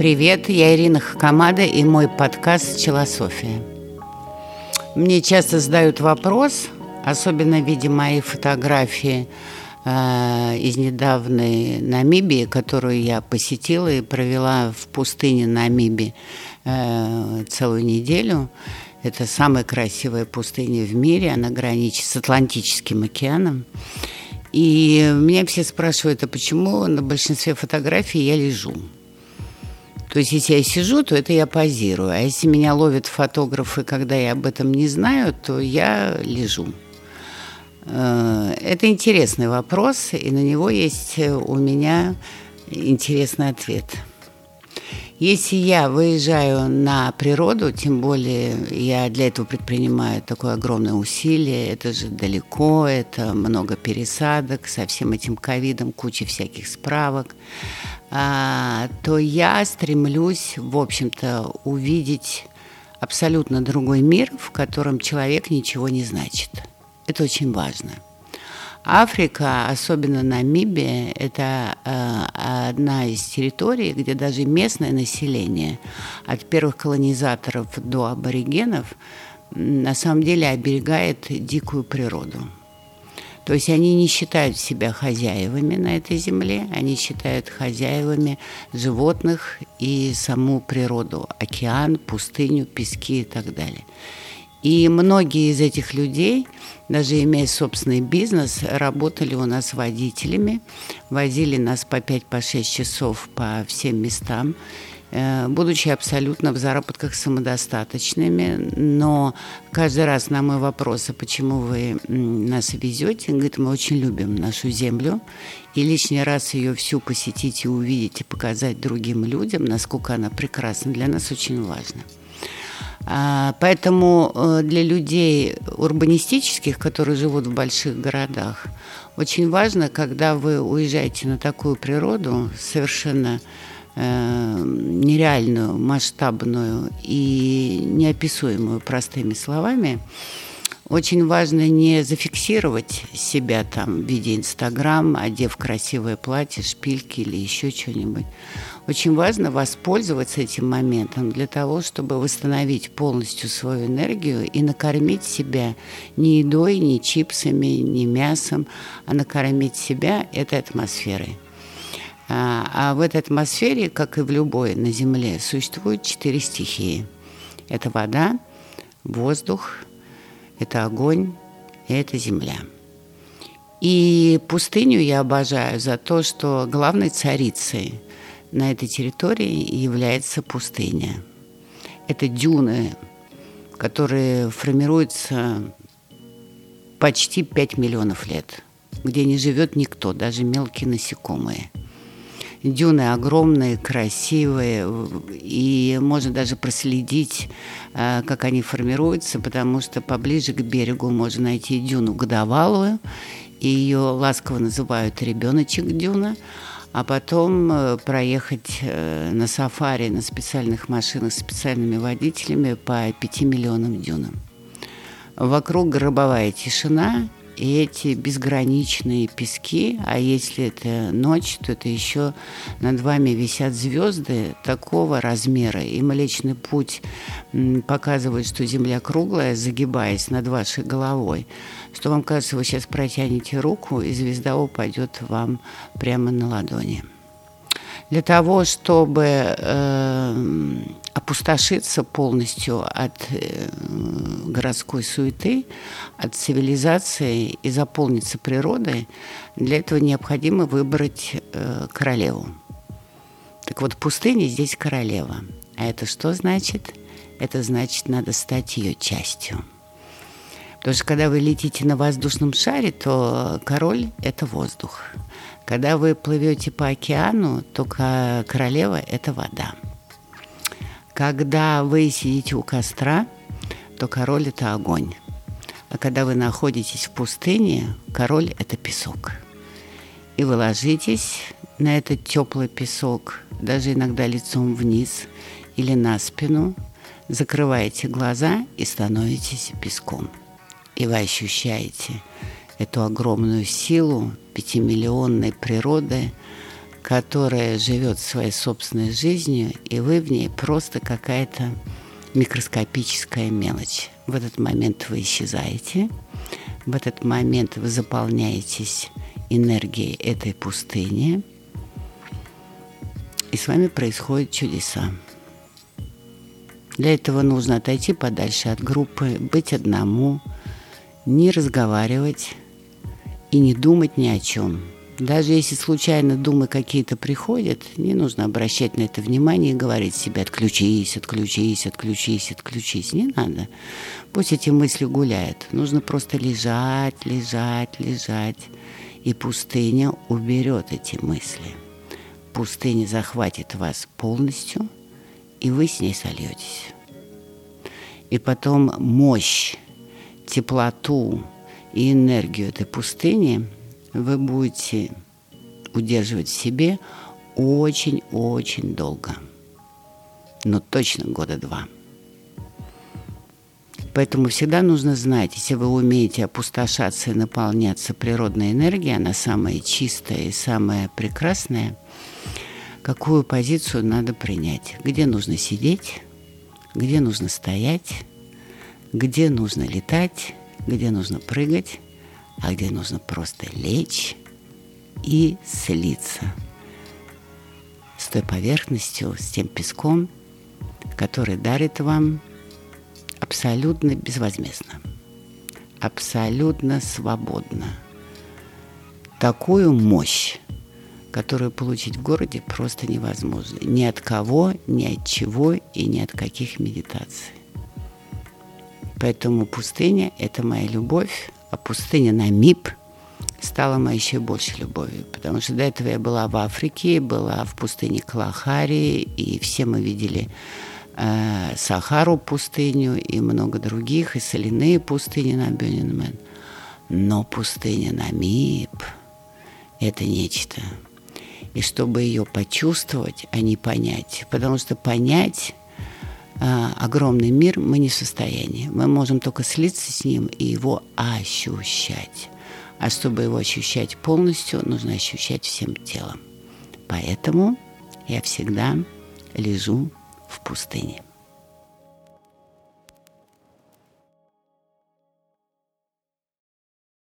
Привет, я Ирина Хакамада и мой подкаст «Челософия». Мне часто задают вопрос, особенно видя мои фотографии из недавней Намибии, которую я посетила и провела в пустыне Намибии целую неделю. Это самая красивая пустыня в мире, она граничит с Атлантическим океаном. И меня все спрашивают, а почему на большинстве фотографий я лежу? То есть, если я сижу, то это я позирую. А если меня ловят фотографы, когда я об этом не знаю, то я лежу. Это интересный вопрос, и на него есть у меня интересный ответ. Если я выезжаю на природу, тем более я для этого предпринимаю такое огромное усилие, это же далеко, это много пересадок, со всем этим ковидом куча всяких справок, то я стремлюсь, в общем-то, увидеть абсолютно другой мир, в котором человек ничего не значит. Это очень важно. Африка, особенно Намибия, это одна из территорий, где даже местное население, от первых колонизаторов до аборигенов, на самом деле оберегает дикую природу. То есть они не считают себя хозяевами на этой земле, они считают хозяевами животных и саму природу, океан, пустыню, пески и так далее. И многие из этих людей, даже имея собственный бизнес, работали у нас водителями, возили нас по 5-6 часов по всем местам, будучи абсолютно в заработках самодостаточными. Но каждый раз на мой вопрос, а почему вы нас везете, он говорит, мы очень любим нашу землю, и лишний раз ее всю посетить и увидеть, и показать другим людям, насколько она прекрасна, для нас очень важно. Поэтому для людей урбанистических, которые живут в больших городах, очень важно, когда вы уезжаете на такую природу, совершенно нереальную, масштабную и неописуемую простыми словами, очень важно не зафиксировать себя там в виде Инстаграм, одев красивое платье, шпильки или еще что-нибудь. Очень важно воспользоваться этим моментом для того, чтобы восстановить полностью свою энергию и накормить себя не едой, не чипсами, не мясом, а накормить себя этой атмосферой. А в этой атмосфере, как и в любой на Земле, существует 4 стихии. Это вода, воздух, это огонь и это земля. И пустыню я обожаю за то, что главной царицей на этой территории является пустыня. Это дюны, которые формируются почти 5 миллионов лет, где не живет никто, даже мелкие насекомые. Дюны огромные, красивые, и можно даже проследить, как они формируются, потому что поближе к берегу можно найти дюну годовалую, и ее ласково называют ребеночек дюна, а потом проехать на сафари на специальных машинах с специальными водителями по 5 миллионам дюнам. Вокруг гробовая тишина и эти безграничные пески, а если это ночь, то это еще над вами висят звезды такого размера, и Млечный Путь показывает, что Земля круглая, загибаясь над вашей головой, что вам кажется, вы сейчас протянете руку, и звезда упадет вам прямо на ладони. Для того, чтобы опустошиться полностью от городской суеты, от цивилизации и заполниться природой, для этого необходимо выбрать королеву. Так вот, в пустыне здесь королева. А это что значит? Это значит, надо стать ее частью. Потому что когда вы летите на воздушном шаре, то король – это воздух. Когда вы плывете по океану, то королева – это вода. Когда вы сидите у костра, то король – это огонь. А когда вы находитесь в пустыне, король – это песок. И вы ложитесь на этот теплый песок, даже иногда лицом вниз или на спину, закрываете глаза и становитесь песком. И вы ощущаете эту огромную силу 5-миллионной природы, которая живет своей собственной жизнью, и вы в ней просто какая-то микроскопическая мелочь. В этот момент вы исчезаете, в этот момент вы заполняетесь энергией этой пустыни, и с вами происходят чудеса. Для этого нужно отойти подальше от группы, быть одному, не разговаривать и не думать ни о чем. Даже если случайно думы какие-то приходят, не нужно обращать на это внимание и говорить себе: отключись, отключись, отключись, отключись. Не надо. Пусть эти мысли гуляют. Нужно просто лежать, лежать, лежать. И пустыня уберет эти мысли. Пустыня захватит вас полностью, и вы с ней сольетесь. И потом мощь, теплоту и энергию этой пустыни вы будете удерживать в себе очень-очень долго. Но точно 2 года. Поэтому всегда нужно знать, если вы умеете опустошаться и наполняться природной энергией, она самая чистая и самая прекрасная, какую позицию надо принять, где нужно сидеть, где нужно стоять, где нужно летать, где нужно прыгать, а где нужно просто лечь и слиться с той поверхностью, с тем песком, который дарит вам абсолютно безвозмездно, абсолютно свободно такую мощь, которую получить в городе просто невозможно. Ни от кого, ни от чего и ни от каких медитаций. Поэтому пустыня – это моя любовь, а пустыня Намиб стала моей еще большей любовью. Потому что до этого я была в Африке, была в пустыне Калахари, и все мы видели Сахару пустыню и много других, и соляные пустыни на Бёнинмен. Но пустыня Намиб – это нечто. И чтобы ее почувствовать, а не понять, потому что понять огромный мир мы не в состоянии. Мы можем только слиться с ним и его ощущать. А чтобы его ощущать полностью, нужно ощущать всем телом. Поэтому я всегда лежу в пустыне.